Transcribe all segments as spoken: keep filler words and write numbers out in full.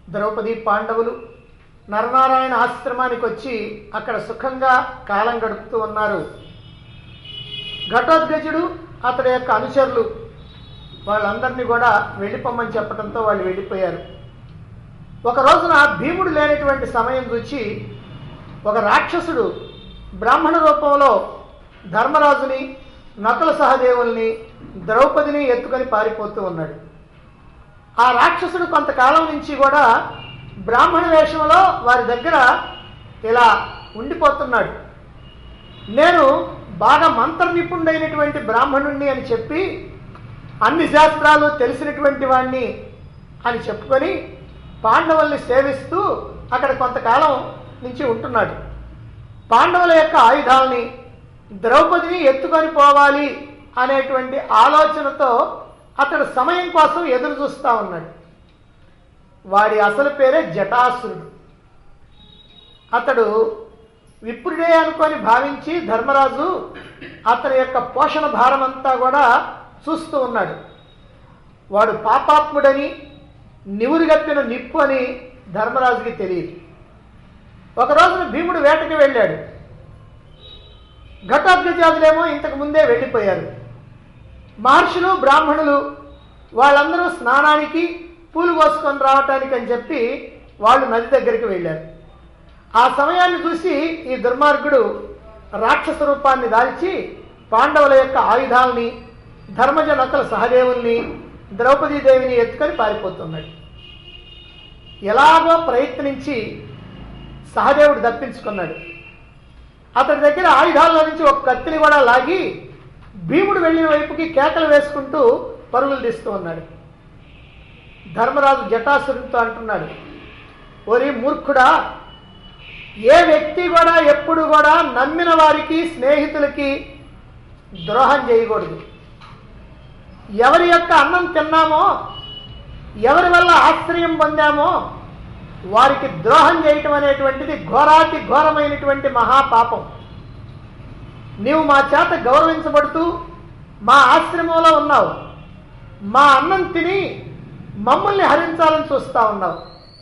ద్రౌపది పాండవులు నరనారాయణ ఆశ్రమానికి వచ్చి అక్కడ సుఖంగా కాలం గడుపుతూ ఉన్నారు. ఘటోత్కచుడు అతడి యొక్క అనుచరులు వాళ్ళందరినీ కూడా వెళ్ళిపోమని చెప్పడంతో వాళ్ళు వెళ్ళిపోయారు. ఒక రోజున భీముడు లేనటువంటి సమయం చూచి ఒక రాక్షసుడు బ్రాహ్మణ రూపంలో ధర్మరాజుని, నకుల సహదేవుల్ని, ద్రౌపదిని ఎత్తుకొని పారిపోతూ ఉన్నాడు. ఆ రాక్షసుడు కొంతకాలం నుంచి కూడా బ్రాహ్మణ వేషంలో వారి దగ్గర ఇలా ఉండిపోతున్నాడు. నేను బాగా మంత్ర నిపుణుడైనటువంటి బ్రాహ్మణుణ్ణి అని చెప్పి, అన్ని శాస్త్రాలు తెలిసినటువంటి వాణ్ణి అని చెప్పుకొని పాండవుల్ని సేవిస్తూ అక్కడ కొంతకాలం నుంచి ఉంటున్నాడు. పాండవుల యొక్క ఆయుధాలని, ద్రౌపదిని ఎత్తుకొని పోవాలి అనేటువంటి ఆలోచనతో అతడు సమయం కోసం ఎదురు చూస్తూ ఉన్నాడు. వాడి అసలు పేరే జటాసురుడు. అతడు విప్రుడే అనుకొని భావించి ధర్మరాజు అతని యొక్క పోషణ భారం అంతా కూడా చూస్తూ ఉన్నాడు. వాడు పాపాత్ముడని, నివురుగప్పిన నిప్పు అని ధర్మరాజుకి తెలియదు. ఒక రోజున భీముడు వేటకి వెళ్ళాడు. ఘటోత్కచాదులేమో ఇంతకు ముందే వెళ్ళిపోయారు. మహర్షులు, బ్రాహ్మణులు వాళ్ళందరూ స్నానానికి, పూలు కోసుకొని రావటానికి అని చెప్పి వాళ్ళు నది దగ్గరికి వెళ్ళారు. ఆ సమయాన్ని చూసి ఈ దుర్మార్గుడు రాక్షస రూపాన్ని దాల్చి పాండవుల యొక్క ఆయుధాలని, ధర్మజ నకుల సహదేవుల్ని, ద్రౌపదీదేవిని ఎత్తుకొని పారిపోతున్నాడు. ఎలాగో ప్రయత్నించి సహదేవుడు దప్పించుకున్నాడు. అతడి దగ్గర ఆయుధాల్లో నుంచి ఒక కత్తిని కూడా లాగి భీముడు వెళ్ళిన వైపుకి కేకలు వేసుకుంటూ పరుగులు తీస్తూ ఉన్నాడు. ధర్మరాజు జటాసురునితో అంటున్నాడు, ఓరి మూర్ఖుడా, ఏ వ్యక్తి కూడా ఎప్పుడు కూడా నమ్మిన వారికి, స్నేహితులకి ద్రోహం చేయకూడదు. ఎవరి యొక్క అన్నం తిన్నామో, ఎవరి వల్ల ఆశ్రయం పొందామో వారికి ద్రోహం చేయటం అనేటువంటిది ఘోరాతి ఘోరమైనటువంటి మహాపాపం. నీవు మా చేత గౌరవించబడుతూ మా ఆశ్రమంలో ఉన్నావు. మా అన్నం తిని మమ్మల్ని హరించాలని చూస్తూ ఉన్నావు.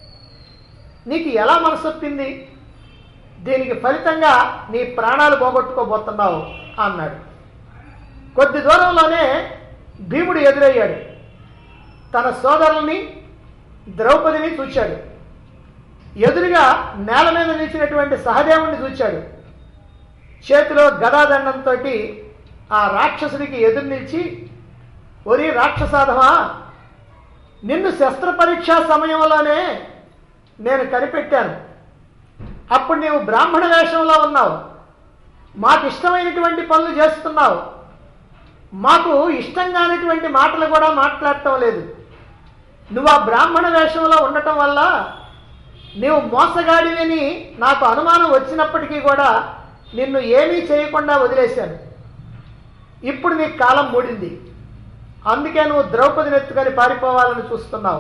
నీకు ఎలా మనసొప్పింది? దీనికి ఫలితంగా నీ ప్రాణాలు పోగొట్టుకోబోతున్నావు అన్నాడు. కొద్ది దూరంలోనే భీముడు ఎదురయ్యాడు. తన సోదరుల్ని, ద్రౌపదిని చూశాడు. ఎదురుగా నేల మీద నిలిచినటువంటి సహదేవుణ్ణి చూశాడు. చేతిలో గదాదండంతో ఆ రాక్షసుడికి ఎదురు నిలిచి, ఒరి రాక్షసాధమా, నిన్ను శస్త్రపరీక్షా సమయంలోనే నేను కనిపెట్టాను. అప్పుడు నీవు బ్రాహ్మణ వేషంలో ఉన్నావు. మాకు ఇష్టమైనటువంటి పనులు చేస్తున్నావు. మాకు ఇష్టం కానిటువంటి మాటలు కూడా మాట్లాడటం లేదు. నువ్వు ఆ బ్రాహ్మణ వేషంలో ఉండటం వల్ల నీవు మోసగాడివని నాకు అనుమానం వచ్చినప్పటికీ కూడా నిన్ను ఏమీ చేయకుండా వదిలేశాను. ఇప్పుడు నీకు కాలం మూడింది. అందుకే నువ్వు ద్రౌపదిని ఎత్తుకొని పారిపోవాలని చూస్తున్నావు.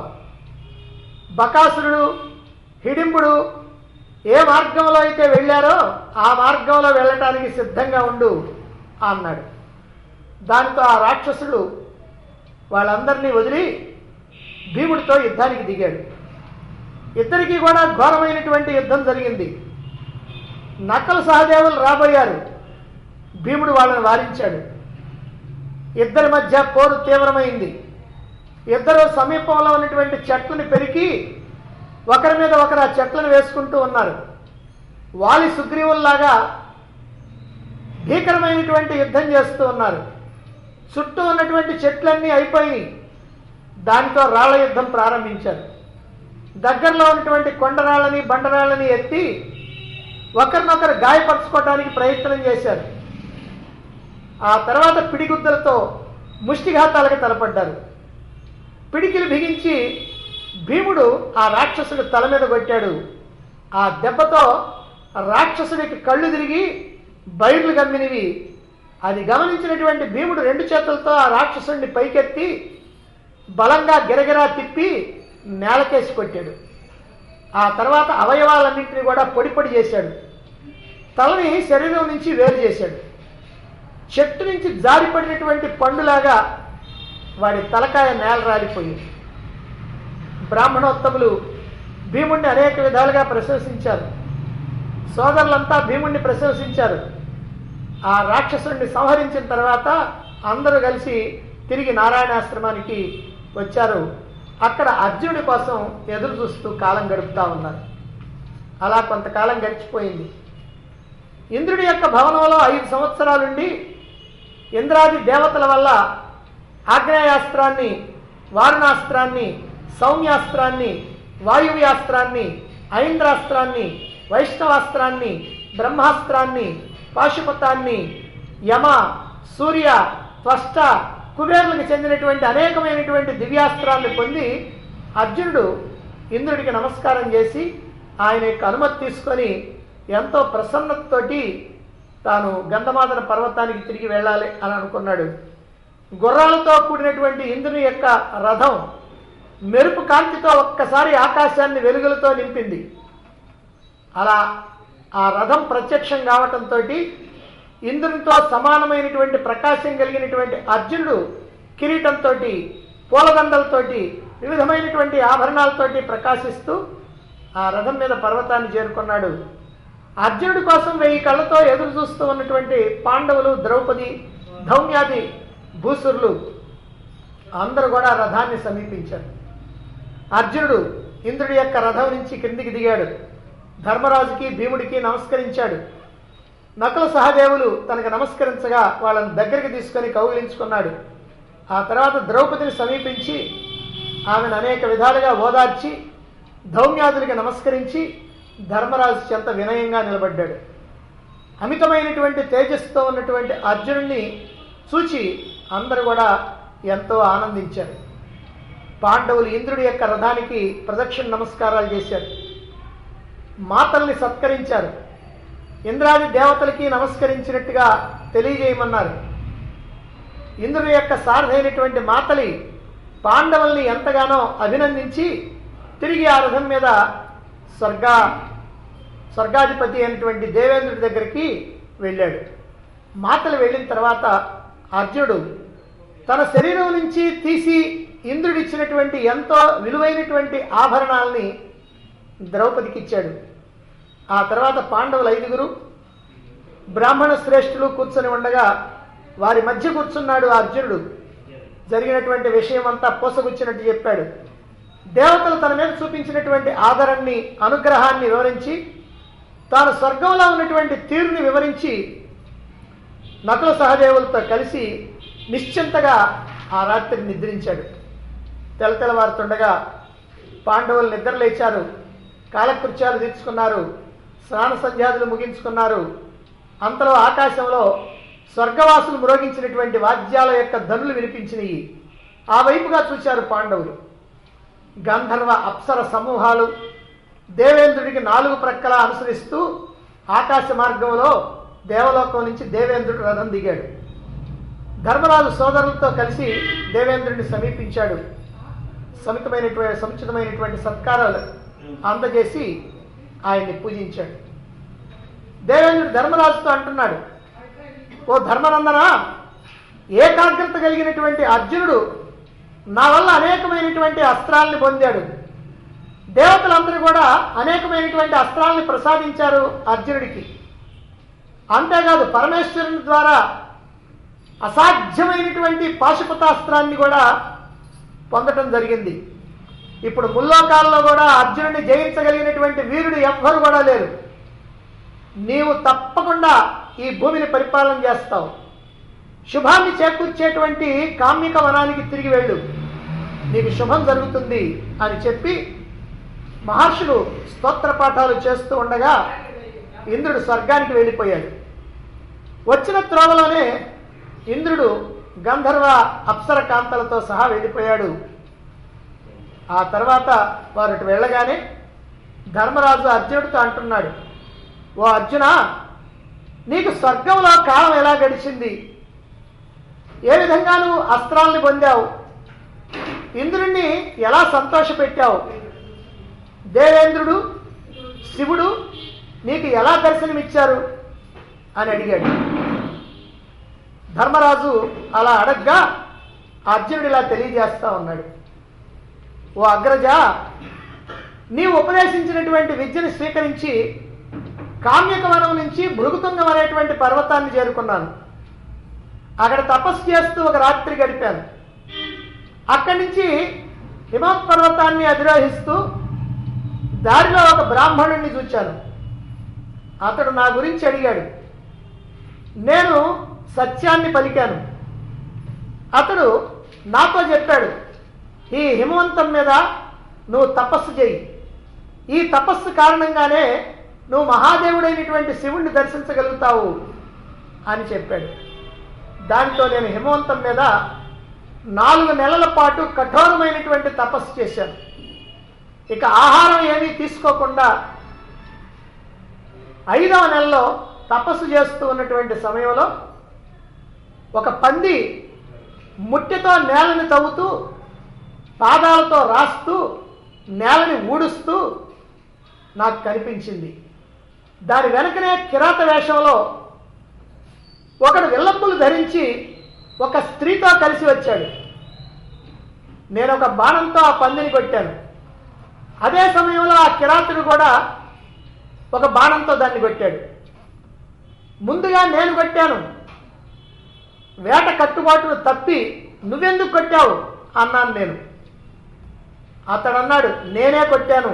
బకాసురుడు, హిడింబుడు ఏ మార్గంలో అయితే వెళ్ళారో ఆ మార్గంలో వెళ్ళటానికి సిద్ధంగా ఉండు అన్నాడు. దానితో ఆ రాక్షసుడు వాళ్ళందరినీ వదిలి భీముడితో యుద్ధానికి దిగాడు. ఇద్దరికీ కూడా ఘోరమైనటువంటి యుద్ధం జరిగింది. నకుల సహదేవులు రాబోయారు. భీముడు వాళ్ళని వారించాడు. ఇద్దరి మధ్య పోరు తీవ్రమైంది. ఇద్దరు సమీపంలో ఉన్నటువంటి చెట్లను పెరికి ఒకరి మీద ఒకరు ఆ చెట్లను వేసుకుంటూ ఉన్నారు. వాలి సుగ్రీవుల్లాగా భీకరమైనటువంటి యుద్ధం చేస్తూ ఉన్నారు. చుట్టూ ఉన్నటువంటి చెట్లన్నీ అయిపోయి దానితో రాళ్ల యుద్ధం ప్రారంభించారు. దగ్గరలో ఉన్నటువంటి కొండరాళ్ళని, బండరాళ్ళని ఎత్తి ఒకరినొకరు గాయపరచుకోవడానికి ప్రయత్నం చేశారు. ఆ తర్వాత పిడిగుద్దలతో ముష్టిఘాతాలకు తలపడ్డారు. పిడికిలు బిగించి భీముడు ఆ రాక్షసుడు తల మీద కొట్టాడు. ఆ దెబ్బతో రాక్షసుడికి కళ్ళు తిరిగి బైర్లు గమ్మినవి. అది గమనించినటువంటి భీముడు రెండు చేతులతో ఆ రాక్షసుడిని పైకెత్తి బలంగా గిరగిరా తిప్పి నేలకేసి కొట్టాడు. ఆ తర్వాత అవయవాలన్నింటినీ కూడా పొడి పొడి చేశాడు. తలని శరీరం నుంచి వేరు చేశాడు. చెట్టు నుంచి జారిపడినటువంటి పండులాగా వాడి తలకాయ నేల రాలిపోయింది. బ్రాహ్మణోత్తములు భీముణ్ణి అనేక విధాలుగా ప్రశంసించారు. సోదరులంతా భీముణ్ణి ప్రశంసించారు. ఆ రాక్షసుడిని సంహరించిన తర్వాత అందరూ కలిసి తిరిగి నారాయణాశ్రమానికి వచ్చారు. అక్కడ అర్జునుడి కోసం ఎదురు చూస్తూ కాలం గడుపుతూ ఉన్నారు. అలా కొంతకాలం గడిచిపోయింది. ఇంద్రుడి యొక్క భవనంలో ఐదు సంవత్సరాలుండి ఇంద్రాది దేవతల వల్ల ఆగ్నేయాస్త్రాన్ని, వారుణాస్త్రాన్ని, సౌమ్యాస్త్రాన్ని, వాయువ్యాస్త్రాన్ని, ఐంద్రాస్త్రాన్ని, వైష్ణవాస్త్రాన్ని, బ్రహ్మాస్త్రాన్ని, పాశుపతాన్ని, యమ, సూర్య, త్వష్ట, కుబేరులకు చెందినటువంటి అనేకమైనటువంటి దివ్యాస్త్రాన్ని పొంది అర్జునుడు ఇంద్రుడికి నమస్కారం చేసి ఆయన యొక్క అనుమతి తీసుకొని ఎంతో ప్రసన్నతతోటి తాను గంధమాదన పర్వతానికి తిరిగి వెళ్ళాలి అని అనుకున్నాడు. గుర్రాలతో కూడినటువంటి ఇంద్రుని యొక్క రథం మెరుపు కాంతితో ఒక్కసారి ఆకాశాన్ని వెలుగులతో నింపింది. అలా ఆ రథం ప్రత్యక్షం కావటంతో ఇంద్రునితో సమానమైనటువంటి ప్రకాశం కలిగినటువంటి అర్జునుడు కిరీటంతో, పూలదండలతోటి, వివిధమైనటువంటి ఆభరణాలతోటి ప్రకాశిస్తూ ఆ రథం మీద పర్వతాన్ని చేరుకున్నాడు. అర్జునుడి కోసం వెయ్యి కళ్ళతో ఎదురు చూస్తూ ఉన్నటువంటి పాండవులు, ద్రౌపది, ధౌమ్యాది భూసురులు అందరూ కూడా రథాన్ని సమీపించారు. అర్జునుడు ఇంద్రుడి యొక్క రథం నుంచి క్రిందికి దిగాడు. ధర్మరాజుకి, భీముడికి నమస్కరించాడు. నకుల సహదేవులు తనకు నమస్కరించగా వాళ్ళని దగ్గరికి తీసుకొని కౌగిలించుకున్నాడు. ఆ తర్వాత ద్రౌపదిని సమీపించి ఆమెను అనేక విధాలుగా ఓదార్చి ధౌమ్యాదులకి నమస్కరించి ధర్మరాజు చెంత వినయంగా నిలబడ్డాడు. అమితమైనటువంటి తేజస్సుతో ఉన్నటువంటి అర్జునుడిని చూచి అందరూ కూడా ఎంతో ఆనందించారు. పాండవులు ఇంద్రుడి యొక్క రథానికి ప్రదక్షిణ నమస్కారాలు చేశారు. మాతల్ని సత్కరించారు. ఇంద్రాది దేవతలకి నమస్కరించినట్టుగా తెలియజేయమన్నారు. ఇంద్రుని యొక్క సారథైనటువంటి మాతలి పాండవుల్ని ఎంతగానో అభినందించి తిరిగి ఆ రథం మీద స్వర్గ స్వర్గాధిపతి అయినటువంటి దేవేంద్రుడి దగ్గరికి వెళ్ళాడు. మాతలు వెళ్ళిన తర్వాత అర్జునుడు తన శరీరం నుంచి తీసి ఇంద్రుడిచ్చినటువంటి ఎంతో విలువైనటువంటి ఆభరణాలని ద్రౌపదికి ఇచ్చాడు. ఆ తర్వాత పాండవులు ఐదుగురు బ్రాహ్మణ శ్రేష్ఠులు కూర్చొని ఉండగా వారి మధ్య కూర్చున్నాడు అర్జునుడు. జరిగినటువంటి విషయం అంతా పోసగుచ్చినట్టు చెప్పాడు. దేవతలు తన మీద చూపించినటువంటి ఆదరణని, అనుగ్రహాన్ని వివరించి తాను స్వర్గంలో ఉన్నటువంటి తీరుని వివరించి నకుల సహదేవులతో కలిసి నిశ్చింతగా ఆ రాత్రి నిద్రించాడు. తెలతెలవారుతుండగా పాండవులు నిద్రలేచారు. కాలకృత్యాలు తీర్చుకున్నారు. స్నాన సంధ్యాదులు ముగించుకున్నారు. అంతలో ఆకాశంలో స్వర్గవాసులు మ్రోగించినటువంటి వాద్యాల యొక్క ధనులు వినిపించినవి. ఆ వైపుగా చూశారు పాండవులు. గంధర్వ అప్సర సమూహాలు దేవేంద్రుడికి నాలుగు ప్రక్కల అనుసరిస్తూ ఆకాశ మార్గంలో దేవలోకం నుంచి దేవేంద్రుడు రథం దిగాడు. ధర్మరాజు సోదరులతో కలిసి దేవేంద్రుడిని సమీపించాడు. సమితమైనటువంటి సముచితమైనటువంటి సత్కారాలు అందజేసి ఆయన్ని పూజించాడు. దేవేంద్రుడు ధర్మరాజుతో అంటున్నాడు, ఓ ధర్మనందన, ఏకాగ్రత కలిగినటువంటి అర్జునుడు నా వల్ల అనేకమైనటువంటి అస్త్రాలని పొందాడు. దేవతలందరూ కూడా అనేకమైనటువంటి అస్త్రాలని ప్రసాదించారు అర్జునుడికి. అంతేకాదు పరమేశ్వరుని ద్వారా అసాధ్యమైనటువంటి పాశుపతాస్త్రాన్ని కూడా పొందటం జరిగింది. ఇప్పుడు ముల్లోకాల్లో కూడా అర్జునుడిని జయించగలిగినటువంటి వీరుడు ఎవ్వరు కూడా లేరు. నీవు తప్పకుండా ఈ భూమిని పరిపాలన చేస్తావు. శుభాన్ని చేకూర్చేటువంటి కామ్యక వనానికి తిరిగి వెళ్ళు, నీకు శుభం జరుగుతుంది అని చెప్పి మహర్షులు స్తోత్ర పాఠాలు చేస్తూ ఉండగా ఇంద్రుడు స్వర్గానికి వెళ్ళిపోయాడు. వచ్చిన త్రోవలోనే ఇంద్రుడు గంధర్వ అప్సర కాంతలతో సహా వెళ్ళిపోయాడు. ఆ తర్వాత వారు వెళ్ళగానే ధర్మరాజు అర్జునుడితో అంటున్నాడు, ఓ అర్జున, నీకు స్వర్గంలో కాలం ఎలా గడిచింది? ఏ విధంగా నువ్వు అస్త్రాలను పొందావు? ఇంద్రుణ్ణి ఎలా సంతోషపెట్టావు? దేవేంద్రుడు, శివుడు నీకు ఎలా దర్శనమిచ్చారు అని అడిగాడు. ధర్మరాజు అలా అడగ్గా అర్జునుడు ఇలా తెలియజేస్తా ఉన్నాడు, ఓ అగ్రజ, నీవు ఉపదేశించినటువంటి విద్యను స్వీకరించి కామ్యక వనం నుంచి భృగుతుంగం అనేటువంటి పర్వతాన్ని చేరుకున్నాను. అక్కడ తపస్సు చేస్తూ ఒక రాత్రి గడిపాను. అక్కడి నుంచి హిమవత్ పర్వతాన్ని అధిరోహిస్తూ దారిలో ఒక బ్రాహ్మణుణ్ణి చూచాను. అతడు నా గురించి అడిగాడు. నేను సత్యాన్ని పలికాను. అతడు నాతో చెప్పాడు, ఈ హిమవంతం మీద నువ్వు తపస్సు చేయి, ఈ తపస్సు కారణంగానే నువ్వు మహాదేవుడైనటువంటి శివుణ్ణి దర్శించగలుగుతావు అని చెప్పాడు. దాంతో నేను హిమవంతం మీద నాలుగు నెలల పాటు కఠోరమైనటువంటి తపస్సు చేశాను. ఇక ఆహారం ఏమీ తీసుకోకుండా ఐదవ నెలలో తపస్సు చేస్తూ ఉన్నటువంటి సమయంలో ఒక పంది ముట్టెతో నేలని తవ్వుతూ పాదాలతో రాస్తూ నేలని ఊడుస్తూ నాకు కనిపించింది. దాని వెనకనే కిరాత వేషంలో ఒకడు విల్లప్పులు ధరించి ఒక స్త్రీతో కలిసి వచ్చాడు. నేను ఒక బాణంతో ఆ పందిని కొట్టాను. అదే సమయంలో ఆ కిరాతుడు కూడా ఒక బాణంతో దాన్ని కొట్టాడు. ముందుగా నేను కొట్టాను. వేట కట్టుబాటును తప్పి నువ్వెందుకు కొట్టావు అన్నాను నేను. అతడు అన్నాడు, నేనే కొట్టాను,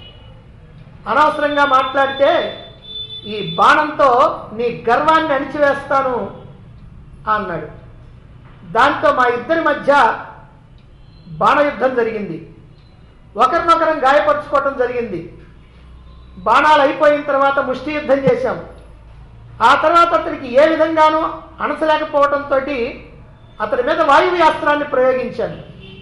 అనవసరంగా మాట్లాడితే ఈ బాణంతో నీ గర్వాన్ని అణిచివేస్తాను అన్నాడు. దాంతో మా ఇద్దరి మధ్య బాణయుద్ధం జరిగింది. ఒకరినొకరం గాయపరుచుకోవటం జరిగింది. బాణాలు అయిపోయిన తర్వాత ముష్టి యుద్ధం చేశాం. ఆ తర్వాత అతనికి ఏ విధంగానూ అణచలేకపోవడంతో అతడి మీద వాయువు అస్త్రాన్ని ప్రయోగించాను.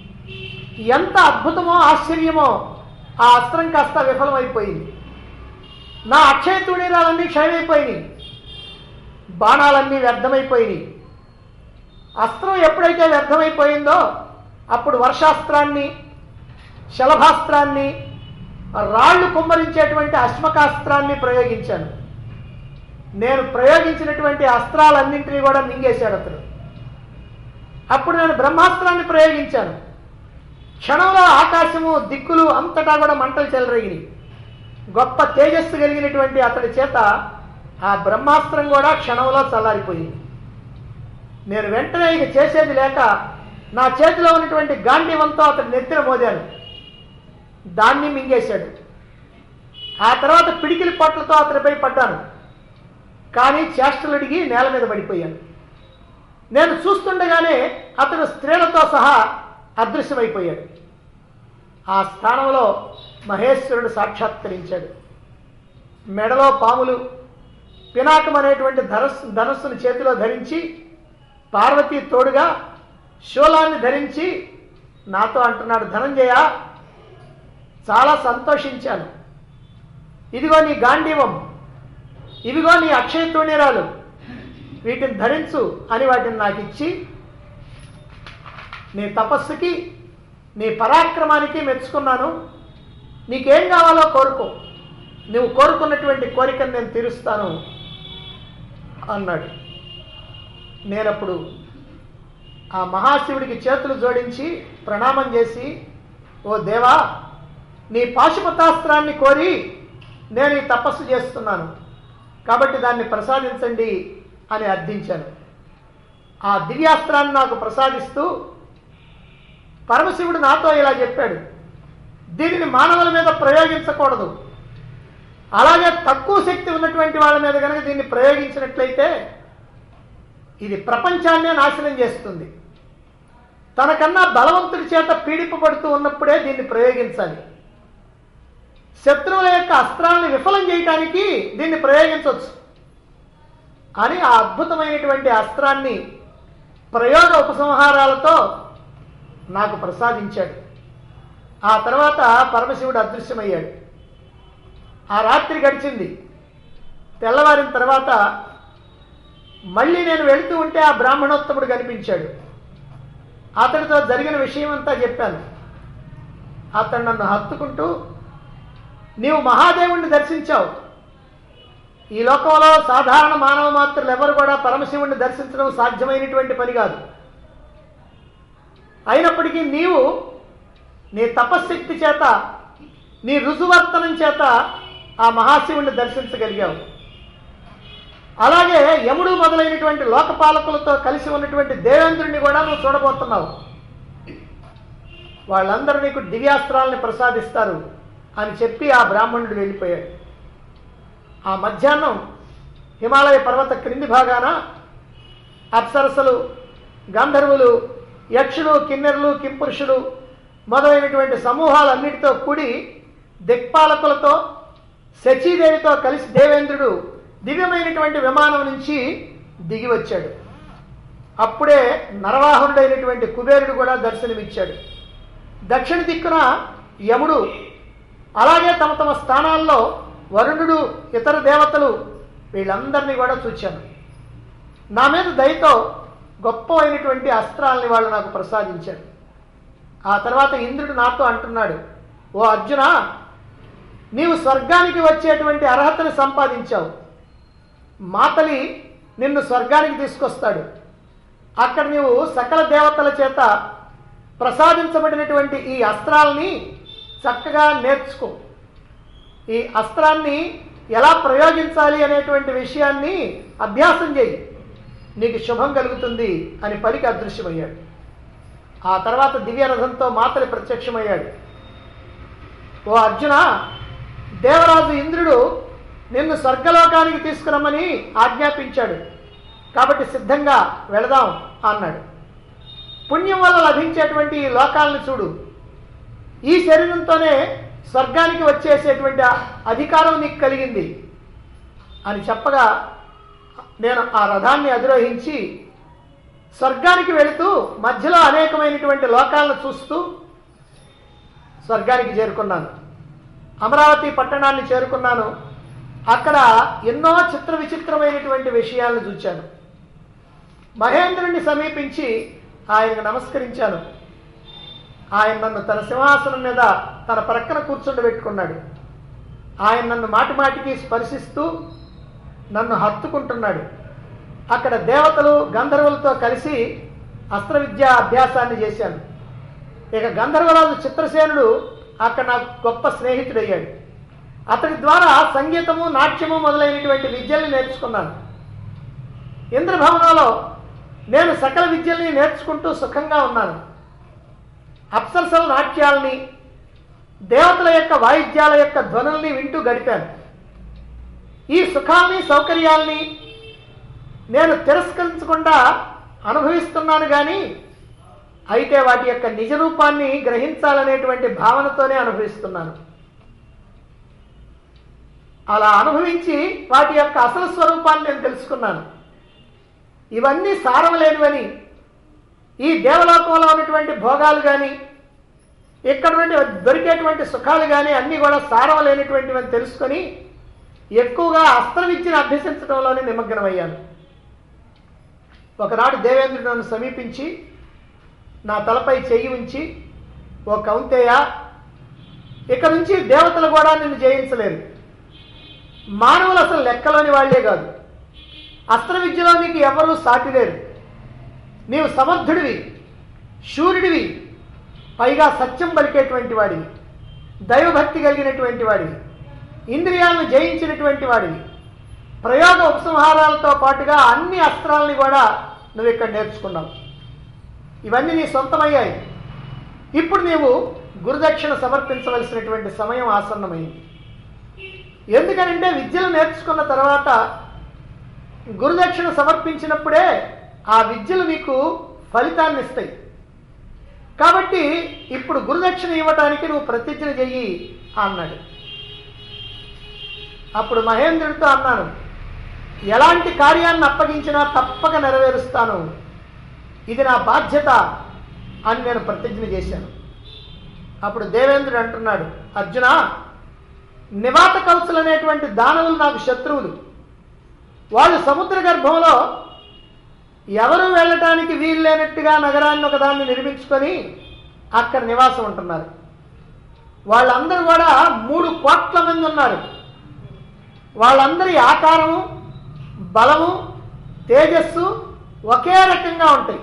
ఎంత అద్భుతమో ఆశ్చర్యమో ఆ అస్త్రం కాస్త విఫలమైపోయింది. నా అక్షయ తూణీరాలన్నీ క్షయమైపోయినాయి, బాణాలన్నీ వ్యర్థమైపోయినాయి. అస్త్రం ఎప్పుడైతే వ్యర్థమైపోయిందో అప్పుడు వర్షాస్త్రాన్ని, శలభాస్త్రాన్ని, రాళ్లు కుమ్మరించేటువంటి అశ్మకాస్త్రాన్ని ప్రయోగించాను. నేను ప్రయోగించినటువంటి అస్త్రాలన్నింటినీ కూడా మింగేశాడు అతడు. అప్పుడు నేను బ్రహ్మాస్త్రాన్ని ప్రయోగించాను. క్షణంలో ఆకాశము, దిక్కులు అంతటా కూడా మంటలు చెలరేగినాయి. గొప్ప తేజస్సు కలిగినటువంటి అతడి చేత ఆ బ్రహ్మాస్త్రం కూడా క్షణంలో చల్లారిపోయింది. నేను వెంటనే ఇక చేసేది లేక నా చేతిలో ఉన్నటువంటి గాంధీవంతో అతడి నెత్తిన మోదాను. దాన్ని మింగేశాడు. ఆ తర్వాత పిడికిలి పొట్లతో అతడిపై పడ్డాను. కానీ చేష్టలుడిగి నేల మీద పడిపోయాను. నేను చూస్తుండగానే అతడు స్త్రీలతో సహా అదృశ్యమైపోయాడు. ఆ స్థానంలో మహేశ్వరుడు సాక్షాత్కరించాడు. మెడలో పాములు, పినాకం అనేటువంటి ధనస్సు ధనస్సును చేతిలో ధరించి, పార్వతీ తోడుగా శూలాన్ని ధరించి నాతో అంటున్నాడు, ధనంజయ, చాలా సంతోషించాను. ఇదిగో నీ గాంధీవం, ఇవిగో నీ అక్షయ తూణీరాలు, వీటిని ధరించు అని వాటిని నాకు ఇచ్చి నీ తపస్సుకి, నీ పరాక్రమానికి మెచ్చుకున్నాను. నీకేం కావాలో కోరుకో, నువ్వు కోరుకున్నటువంటి కోరికను నేను తీరుస్తాను అన్నాడు. నేనప్పుడు ఆ మహాశివుడికి చేతులు జోడించి ప్రణామం చేసి, ఓ దేవా, నీ పాశుపతాస్త్రాన్ని కోరి నేను ఈ తపస్సు చేస్తున్నాను, కాబట్టి దాన్ని ప్రసాదించండి అని అర్థించాను. ఆ దివ్యాస్త్రాన్ని నాకు ప్రసాదిస్తూ పరమశివుడు నాతో ఇలా చెప్పాడు, దీనిని మానవుల మీద ప్రయోగించకూడదు. అలాగే తక్కువ శక్తి ఉన్నటువంటి వాళ్ళ మీద కనుక దీన్ని ప్రయోగించినట్లయితే ఇది ప్రపంచాన్నే నాశనం చేస్తుంది. తనకన్నా బలవంతుడి చేత పీడింపబడుతూ ఉన్నప్పుడే దీన్ని ప్రయోగించాలి. శత్రువుల యొక్క అస్త్రాలను విఫలం చేయడానికి దీన్ని ప్రయోగించవచ్చు అని ఆ అద్భుతమైనటువంటి అస్త్రాన్ని ప్రయోగ ఉపసంహారాలతో నాకు ప్రసాదించాడు. ఆ తర్వాత పరమశివుడు అదృశ్యమయ్యాడు. ఆ రాత్రి గడిచింది. తెల్లవారిన తర్వాత మళ్ళీ నేను వెళుతూ ఉంటే ఆ బ్రాహ్మణోత్తముడు కనిపించాడు. అతడితో జరిగిన విషయం అంతా చెప్పాను. అతడు నన్ను హత్తుకుంటూ, నీవు మహాదేవుణ్ణి దర్శించావు. ఈ లోకంలో సాధారణ మానవ మాత్రులు ఎవరు కూడా పరమశివుణ్ణి దర్శించడం సాధ్యమైనటువంటి పని కాదు. అయినప్పటికీ నీవు నీ తపశ్శక్తి చేత నీ రుజువర్తనం చేత ఆ మహాశివుణ్ణి దర్శించగలిగావు. అలాగే యముడు మొదలైనటువంటి లోకపాలకులతో కలిసి ఉన్నటువంటి దేవేంద్రుడిని కూడా నువ్వు చూడబోతున్నావు. వాళ్ళందరూ నీకు దివ్యాస్త్రాలని ప్రసాదిస్తారు అని చెప్పి ఆ బ్రాహ్మణుడు వెళ్ళిపోయాడు. ఆ మధ్యాహ్నం హిమాలయ పర్వత క్రింది భాగాన అప్సరసలు, గంధర్వులు, యక్షులు, కిన్నెరులు, కింపురుషులు మొదలైనటువంటి సమూహాలన్నిటితో కూడి దిక్పాలకులతో శచీదేవితో కలిసి దేవేంద్రుడు దివ్యమైనటువంటి విమానం నుంచి దిగి వచ్చాడు. అప్పుడే నరవాహనుడైనటువంటి కుబేరుడు కూడా దర్శనమిచ్చాడు. దక్షిణ దిక్కున యముడు, అలాగే తమ తమ స్థానాల్లో వరుణుడు, ఇతర దేవతలు వీళ్ళందరినీ కూడా చూచాను. నా మీద దయతో గొప్పమైనటువంటి అస్త్రాలని వాళ్ళు నాకు ప్రసాదించారు. ఆ తర్వాత ఇంద్రుడు నాతో అంటున్నాడు, ఓ అర్జున, నీవు స్వర్గానికి వచ్చేటువంటి అర్హతను సంపాదించావు. మాతలి నిన్ను స్వర్గానికి తీసుకొస్తాడు. అక్కడ నీవు సకల దేవతల చేత ప్రసాదించబడినటువంటి ఈ అస్త్రాలని చక్కగా నేర్చుకో. ఈ అస్త్రాన్ని ఎలా ప్రయోగించాలి అనేటువంటి విషయాన్ని అభ్యాసం చేయి, నీకు శుభం కలుగుతుంది అని పలికి అదృశ్యమయ్యాడు. ఆ తర్వాత దివ్యరథంతో మాతలి ప్రత్యక్షమయ్యాడు. ఓ అర్జున, దేవరాజు ఇంద్రుడు నిన్ను స్వర్గలోకానికి తీసుకురమ్మని ఆజ్ఞాపించాడు, కాబట్టి సిద్ధంగా వెళదాం అన్నాడు. పుణ్యం వల్ల లభించేటువంటి ఈ లోకాలను చూడు, ఈ శరీరంతోనే స్వర్గానికి వచ్చేసేటువంటి అధికారం నీకు కలిగింది అని చెప్పగా నేను ఆ రథాన్ని అధిరోహించి స్వర్గానికి వెళుతూ మధ్యలో అనేకమైనటువంటి లోకాలను చూస్తూ స్వర్గానికి చేరుకున్నాను. అమరావతి పట్టణాన్ని చేరుకున్నాను. అక్కడ ఎన్నో చిత్ర విచిత్రమైనటువంటి విషయాలను చూచాను. మహేంద్రుణ్ణి సమీపించి ఆయనకు నమస్కరించాను. ఆయన నన్ను తన సింహాసనం మీద తన ప్రక్కన కూర్చుండబెట్టుకున్నాడు. ఆయన నన్ను మాటి మాటికి స్పర్శిస్తూ నన్ను హత్తుకుంటున్నాడు. అక్కడ దేవతలు, గంధర్వులతో కలిసి అస్త్ర విద్యా అభ్యాసాన్ని చేశాను. ఇక గంధర్వరాజు చిత్రసేనుడు అక్కడ నాకు గొప్ప స్నేహితుడయ్యాడు. అతడి ద్వారా సంగీతము, నాట్యము మొదలైనటువంటి విద్యల్ని నేర్చుకున్నాను. ఇంద్రభవనంలో నేను సకల విద్యల్ని నేర్చుకుంటూ సుఖంగా ఉన్నాను. అప్సరసల నాట్యాలని, దేవతల యొక్క వాయిద్యాల యొక్క ధ్వనుల్ని వింటూ గడిపాను. ఈ సుఖాల్ని, సౌకర్యాల్ని నేను తిరస్కరించకుండా అనుభవిస్తున్నాను. కానీ అయితే వాటి యొక్క నిజ రూపాన్ని గ్రహించాలనేటువంటి భావనతోనే అనుభవిస్తున్నాను. అలా అనుభవించి వాటి యొక్క అసలు స్వరూపాన్ని నేను తెలుసుకున్నాను. ఇవన్నీ సారం లేనివని, ఈ దేవలోకంలో ఉన్నటువంటి భోగాలు కానీ, ఇక్కడ నుండి దొరికేటువంటి సుఖాలు కానీ అన్నీ కూడా సారం లేనటువంటివని తెలుసుకొని ఎక్కువగా అస్త్ర విద్యను అభ్యసించడంలోనే నిమగ్నమయ్యాను. ఒకనాడు దేవేంద్రుడు నన్ను సమీపించి నా తలపై చెయ్యి ఉంచి, ఓ కౌంతేయ, ఇక నుంచి దేవతలు కూడా నిన్ను జయించలేరు. మానవులు అసలు లెక్కలోని వాళ్లే కాదు. అస్త్ర విద్యలో నీకు ఎవరూ సాటిలేరు. నీవు సమర్థుడివి, శూరుడివి, పైగా సత్యం పలికేటువంటి వాడివి, దైవభక్తి కలిగినటువంటి వాడివి, ఇంద్రియాలను జయించినటువంటి వాడివి. ప్రయోగ ఉపసంహారాలతో పాటుగా అన్ని అస్త్రాలని కూడా నువ్వు ఇక్కడ నేర్చుకున్నావు. ఇవన్నీ నీ సొంతమయ్యాయి. ఇప్పుడు నీవు గురుదక్షిణ సమర్పించవలసినటువంటి సమయం ఆసన్నమైంది. ఎందుకనంటే విద్యలు నేర్చుకున్న తర్వాత గురుదక్షిణ సమర్పించినప్పుడే ఆ విద్యలు నీకు ఫలితాన్ని ఇస్తాయి. కాబట్టి ఇప్పుడు గురుదక్షిణ ఇవ్వటానికి నువ్వు ప్రతిజ్ఞ చెయ్యి అన్నాడు. అప్పుడు మహేంద్రుడితో అన్నాను, ఎలాంటి కార్యాన్ని అప్పగించినా తప్పక నెరవేరుస్తాను, ఇది నా బాధ్యత అని నేను ప్రతిజ్ఞ చేశాను. అప్పుడు దేవేంద్రుడు అంటున్నాడు, అర్జున, నివాత కౌసులు అనేటువంటి దానవులు నాకు శత్రువులు. వాళ్ళు సముద్ర గర్భంలో ఎవరు వెళ్ళటానికి వీలు లేనట్టుగా నగరాన్ని ఒకదాన్ని నిర్మించుకొని అక్కడ నివాసం ఉంటున్నారు. వాళ్ళందరూ కూడా మూడు కోట్ల మంది ఉన్నారు. వాళ్ళందరి ఆకారము, బలము, తేజస్సు ఒకే రకంగా ఉంటాయి.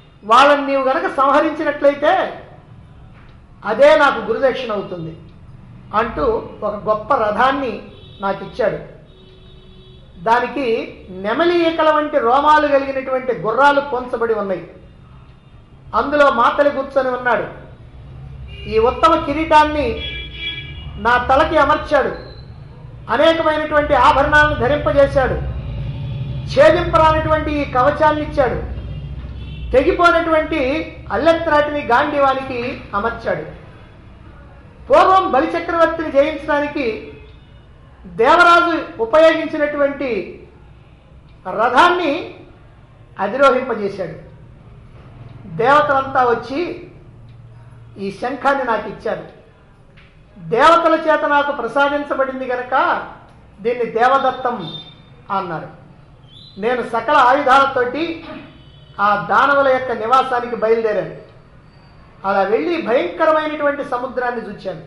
వాళ్ళని నీవు గనక సంహరించినట్లయితే అదే నాకు గురుదక్షిణ అవుతుంది. అంటూ ఒక గొప్ప రథాన్ని నాకు ఇచ్చాడు. దానికి నెమలి ఈకల వంటి రోమాలు కలిగినటువంటి గుర్రాలు పొంచబడి ఉన్నాయి. అందులో మాతలి కూర్చొని ఉన్నాడు. ఈ ఉత్తమ కిరీటాన్ని నా తలకి అమర్చాడు. అనేకమైనటువంటి ఆభరణాలను ధరింపజేశాడు. ఛేదింపరానటువంటి ఈ కవచాన్ని ఇచ్చాడు. తెగిపోయినటువంటి అల్లెత్రాటిని గాంధీవానికి అమర్చాడు. పూర్వం బలిచక్రవర్తిని జయించడానికి దేవరాజు ఉపయోగించినటువంటి రథాన్ని అధిరోహింపజేశాడు. దేవతలంతా వచ్చి ఈ శంఖాన్ని నాకు ఇచ్చారు. దేవతల చేత నాకు ప్రసాదించబడింది గనక దీన్ని దేవదత్తం అన్నారు. నేను సకల ఆయుధాలతోటి ఆ దానవుల యొక్క నివాసానికి బయలుదేరాను. అలా వెళ్ళి భయంకరమైనటువంటి సముద్రాన్ని చూచాను.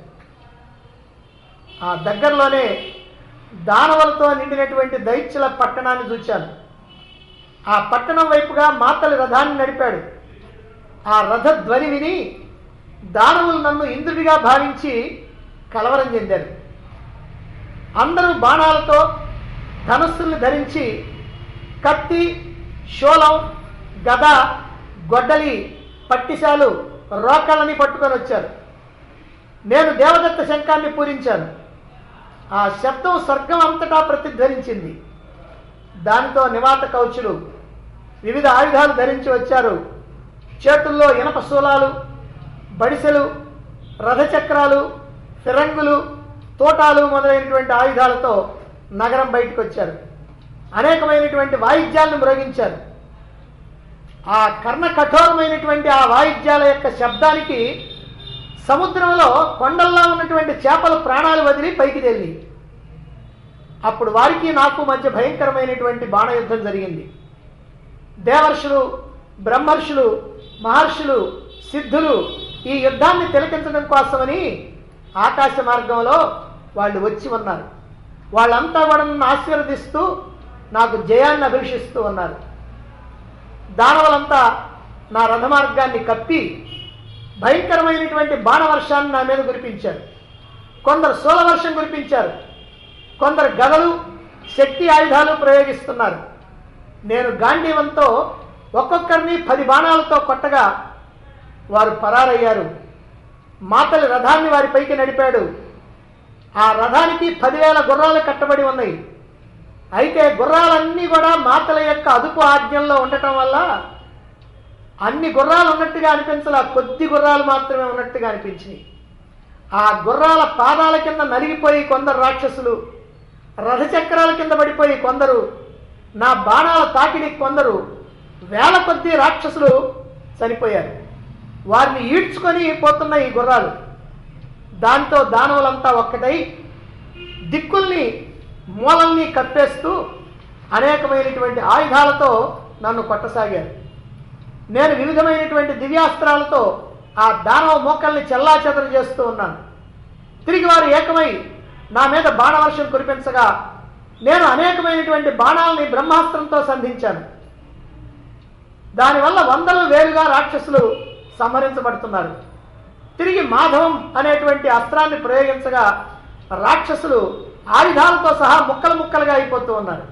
ఆ దగ్గరలోనే దానవులతో నిండినటువంటి దైత్యుల పట్టణాన్ని చూచాను. ఆ పట్టణం వైపుగా మాతలి రథాన్ని నడిపాడు. ఆ రథ ధ్వని విని దానవులు నన్ను ఇంద్రుడిగా భావించి కలవరం చెందారు. అందరూ బాణాలతో ధనుస్సుల్ని ధరించి కత్తి, శూలం, గద, గొడ్డలి, పట్టిశాలు, రోకళ్ళని పట్టుకొని వచ్చారు. నేను దేవదత్త శంఖాన్ని పూరించాను. ఆ శబ్దం స్వర్గం అంతటా ప్రతిధ్వనించింది. దానితో నివాత కౌచులు వివిధ ఆయుధాలు ధరించి వచ్చారు. చేతుల్లో ఇనప శూలాలు, బడిసెలు, రథచక్రాలు, ఫిరంగులు, తోటాలు మొదలైనటువంటి ఆయుధాలతో నగరం బయటకు వచ్చారు. అనేకమైనటువంటి వాయిద్యాలను మ్రోగించారు. ఆ కర్ణ కఠోరమైనటువంటి ఆ వాయిద్యాల యొక్క శబ్దానికి సముద్రంలో కొండల్లో ఉన్నటువంటి చేపలు ప్రాణాలు వదిలి పైకి తేలి. అప్పుడు వారికి నాకు మధ్య భయంకరమైనటువంటి బాణయుద్ధం జరిగింది. దేవర్షులు, బ్రహ్మర్షులు, మహర్షులు, సిద్ధులు ఈ యుద్ధాన్ని తిలకించడం కోసమని ఆకాశ మార్గంలో వాళ్ళు వచ్చి ఉన్నారు. వాళ్ళంతా కూడా నన్ను ఆశీర్వదిస్తూ నాకు జయాన్ని అభిలషిస్తూ ఉన్నారు. దానవులంతా నా రథమార్గాన్ని కప్పి భయంకరమైనటువంటి బాణవర్షాన్ని నా మీద కురిపించారు. కొందరు శూలవర్షం కురిపించారు. కొందరు గదలు, శక్తి ఆయుధాలు ప్రయోగిస్తున్నారు. నేను గాంధీవంతో ఒక్కొక్కరిని పది బాణాలతో కొట్టగా వారు పరారయ్యారు. మాతలి రథాన్ని వారి పైకి నడిపాడు. ఆ రథానికి పదివేల గుర్రాలు కట్టబడి ఉన్నాయి. అయితే గుర్రాలన్నీ కూడా మాతల యొక్క అదుపు ఆజ్ఞల్లో ఉండటం వల్ల అన్ని గుర్రాలు ఉన్నట్టుగా అనిపించలా, కొద్ది గుర్రాలు మాత్రమే ఉన్నట్టుగా అనిపించినాయి. ఆ గుర్రాల పాదాల కింద నలిగిపోయి కొందరు రాక్షసులు, రథచక్రాల కింద పడిపోయి కొందరు, నా బాణాల తాకిడి కొందరు, వేల కొద్ది రాక్షసులు చనిపోయారు. వారిని ఈడ్చుకొని పోతున్న ఈ గుర్రాలు. దాంతో దానవులంతా ఒక్కటై దిక్కుల్ని మూలల్ని కప్పేస్తూ అనేకమైనటువంటి ఆయుధాలతో నన్ను కొట్టసాగారు. నేను వివిధమైనటువంటి దివ్యాస్త్రాలతో ఆ దానవ మోకల్ని చెల్లాచెదరు చేస్తూ ఉన్నాను. తిరిగి వారు ఏకమై నా మీద బాణవర్షం కురిపించగా నేను అనేకమైనటువంటి బాణాలని బ్రహ్మాస్త్రంతో సంధించాను. దానివల్ల వందలు వేలుగా రాక్షసులు సంహరించబడుతున్నారు. తిరిగి మాధవం అనేటువంటి అస్త్రాన్ని ప్రయోగించగా రాక్షసులు ఆయుధాలతో సహా ముక్కలు ముక్కలుగా అయిపోతూ ఉన్నారు.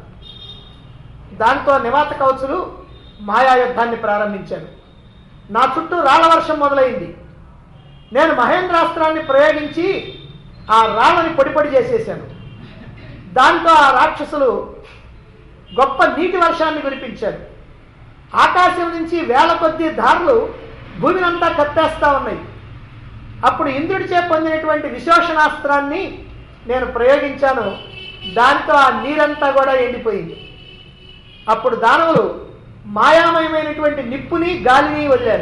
దాంతో నివాత కవచులు మాయాయుద్ధాన్ని ప్రారంభించారు. నా చుట్టూ రాళ్ల వర్షం మొదలైంది. నేను మహేంద్రాస్త్రాన్ని ప్రయోగించి ఆ రాళ్ళని పొడి పొడి చేసేసాను. దాంతో ఆ రాక్షసులు గొప్ప నీటి వర్షాన్ని కురిపించారు. ఆకాశం నుంచి వేల కొద్ది ధారలు భూమినంతా కట్టేస్తా ఉన్నాయి. అప్పుడు ఇంద్రుడిచే పొందినటువంటి విశోషణాస్త్రాన్ని నేను ప్రయోగించాను. దాంతో ఆ నీరంతా కూడా ఎండిపోయింది. అప్పుడు దానవులు మాయామయమైనటువంటి నిప్పుని గాలిని వదిలారు.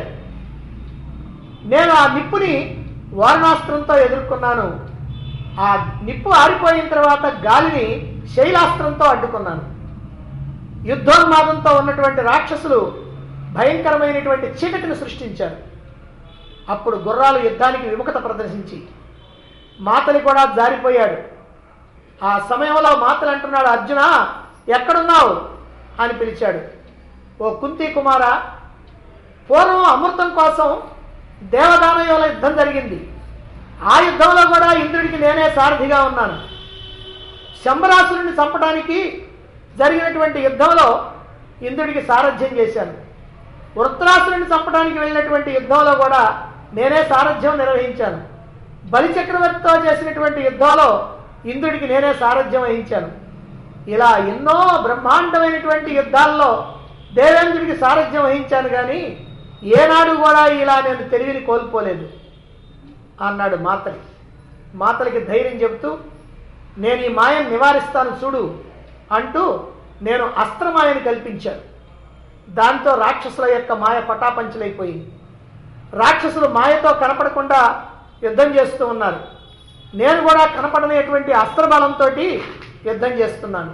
నేను ఆ నిప్పుని వారణాస్త్రంతో ఎదుర్కొన్నాను. ఆ నిప్పు ఆరిపోయిన తర్వాత గాలిని శైలాస్త్రంతో అడ్డుకున్నాను. యుద్ధోన్మాదంతో ఉన్నటువంటి రాక్షసులు భయంకరమైనటువంటి చీకటిని సృష్టించారు. అప్పుడు గుర్రాలు యుద్ధానికి విముఖత ప్రదర్శించి మాతలి కూడా జారిపోయాడు. ఆ సమయంలో మాతలు అంటున్నాడు, అర్జున ఎక్కడున్నావు అని పిలిచాడు. ఓ కుంతి కుమార, పూర్వం అమృతం కోసం దేవదానయుల యుద్ధం జరిగింది. ఆ యుద్ధంలో కూడా ఇంద్రుడికి నేనే సారథిగా ఉన్నాను. శంబరాసురుని చంపడానికి జరిగినటువంటి యుద్ధంలో ఇంద్రుడికి సారథ్యం చేశాను. వృత్రాసురుని చంపడానికి వెళ్ళినటువంటి యుద్ధంలో కూడా నేనే సారథ్యం నిర్వహించాను. బలిచక్రవర్తితో చేసినటువంటి యుద్ధంలో ఇంద్రుడికి నేనే సారథ్యం వహించాను. ఇలా ఎన్నో బ్రహ్మాండమైనటువంటి యుద్ధాల్లో దేవేంద్రుడికి సారథ్యం వహించాను, కానీ ఏనాడు కూడా ఇలా నేను తెలివిని కోల్పోలేదు అన్నాడు మాతలి. మాతలికి ధైర్యం చెబుతూ, నేను ఈ మాయను నివారిస్తాను చూడు అంటూ నేను అస్త్రమాయను కల్పించాను. దాంతో రాక్షసుల యొక్క మాయ పటాపంచలైపోయింది. రాక్షసులు మాయతో కనపడకుండా యుద్ధం చేస్తూ ఉన్నారు. నేను కూడా కనపడనేటువంటి అస్త్రబలంతో యుద్ధం చేస్తున్నాను.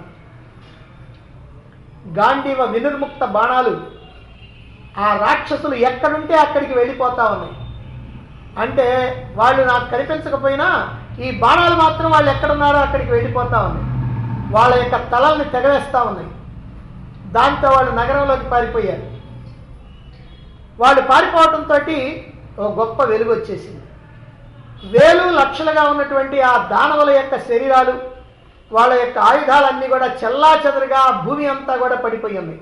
గాంధీవ వినుర్ముక్త బాణాలు ఆ రాక్షసులు ఎక్కడుంటే అక్కడికి వెళ్ళిపోతా ఉన్నాయి. అంటే వాళ్ళు నాకు కనిపించకపోయినా ఈ బాణాలు మాత్రం వాళ్ళు ఎక్కడున్నారో అక్కడికి వెళ్ళిపోతా ఉన్నాయి. వాళ్ళ యొక్క తలల్ని తెగవేస్తూ ఉన్నాయి. దాంతో వాళ్ళు నగరంలోకి పారిపోయారు. వాళ్ళు పారిపోవడంతో ఓ గొప్ప వెలుగు వచ్చేసింది. వేలు లక్షలుగా ఉన్నటువంటి ఆ దానవుల యొక్క శరీరాలు, వాళ్ళ యొక్క ఆయుధాలన్నీ కూడా చెల్లా చెదరుగా భూమి అంతా కూడా పడిపోయి ఉన్నాయి.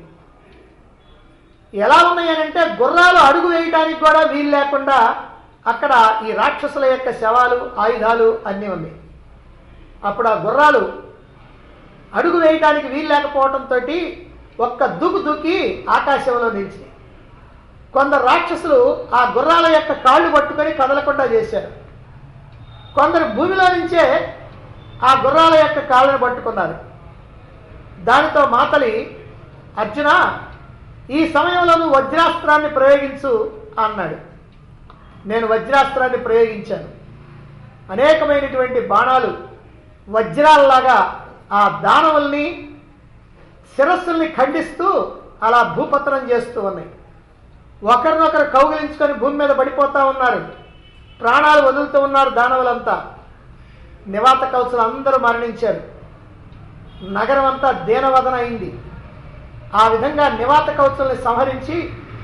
ఎలా ఉన్నాయనంటే గుర్రాలు అడుగు వేయడానికి కూడా వీలు లేకుండా అక్కడ ఈ రాక్షసుల యొక్క శవాలు, ఆయుధాలు అన్నీ ఉన్నాయి. అప్పుడు ఆ గుర్రాలు అడుగు వేయడానికి వీలు లేకపోవడంతో ఒక్క దూకు దూకి ఆకాశంలో నిలిచి, కొందరు రాక్షసులు ఆ గుర్రాల యొక్క కాళ్ళు పట్టుకొని కదలకుండా చేశారు. కొందరు భూమిలో నుంచే ఆ గుర్రాల యొక్క కాళ్ళను పట్టుకున్నారు. దానితో మాతలి, అర్జున, ఈ సమయంలో నువ్వు వజ్రాస్త్రాన్ని ప్రయోగించు అన్నాడు. నేను వజ్రాస్త్రాన్ని ప్రయోగించాను. అనేకమైనటువంటి బాణాలు వజ్రాలలాగా ఆ దానవుల్ని, శిరస్సుల్ని ఖండిస్తూ అలా భూపతనం చేస్తూ ఉన్నాయి. ఒకరినొకరు కౌగిలించుకొని భూమి మీద పడిపోతూ ఉన్నారు. ప్రాణాలు వదులుతూ ఉన్నారు దానవులంతా. నివాత కవచులు అందరూ మరణించారు. నగరం అంతా దీనవదన అయింది. ఆ విధంగా నివాత కవచుల్ని సంహరించి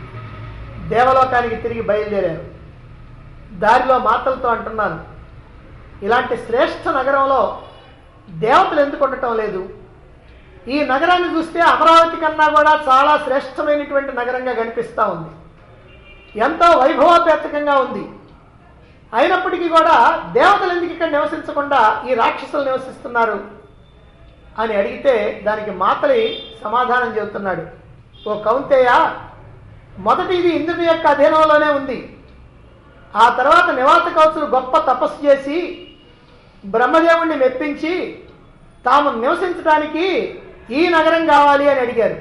దేవలోకానికి తిరిగి బయలుదేరారు. దారిలో మాటలతో అంటున్నాను, ఇలాంటి శ్రేష్ఠ నగరంలో దేవతలు ఎందుకు ఉండటం లేదు? ఈ నగరాన్ని చూస్తే అమరావతి కన్నా కూడా చాలా శ్రేష్టమైనటువంటి నగరంగా కనిపిస్తూ ఉంది. ఎంతో వైభవోపేతకంగా ఉంది. అయినప్పటికీ కూడా దేవతలు ఎందుకు ఇక్కడ నివసించకుండా ఈ రాక్షసులు నివసిస్తున్నారు అని అడిగితే దానికి మాతలి సమాధానం చెబుతున్నాడు. ఓ కౌంతేయ, మొదటి ఇది ఇంద్రుని యొక్క అధీనంలోనే ఉంది. ఆ తర్వాత నివాత కవచులు గొప్ప తపస్సు చేసి బ్రహ్మదేవుణ్ణి మెప్పించి తాము నివసించడానికి ఈ నగరం కావాలి అని అడిగారు.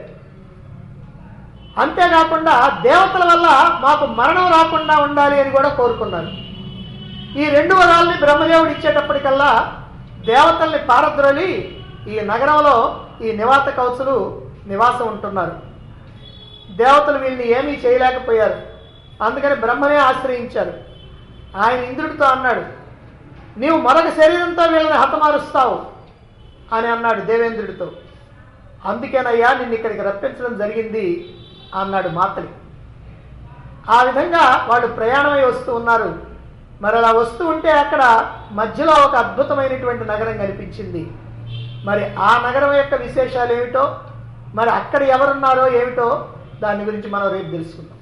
అంతేకాకుండా దేవతల వల్ల మాకు మరణం రాకుండా ఉండాలి అని కూడా కోరుకున్నారు. ఈ రెండు వరాల్ని బ్రహ్మదేవుడు ఇచ్చేటప్పటికల్లా దేవతల్ని పారద్రోలి ఈ నగరంలో ఈ నివాత కవచులు నివాసం ఉంటున్నారు. దేవతలు వీళ్ళని ఏమీ చేయలేకపోయారు. అందుకని బ్రహ్మనే ఆశ్రయించారు. ఆయన ఇంద్రుడితో అన్నాడు, నీవు మరొక శరీరంతో వీళ్ళని హతమారుస్తావు అని అన్నాడు దేవేంద్రుడితో. అందుకేనయ్యా నిన్ను ఇక్కడికి రప్పించడం జరిగింది అన్నాడు మాతలి. ఆ విధంగా వాళ్ళు ప్రయాణమై వస్తూ ఉన్నారు. మరి అలా వస్తూ ఉంటే అక్కడ మధ్యలో ఒక అద్భుతమైనటువంటి నగరం కనిపించింది. మరి ఆ నగరం యొక్క విశేషాలు ఏమిటో, మరి అక్కడ ఎవరున్నారో ఏమిటో దాని గురించి మనం రేపు తెలుసుకుందాం.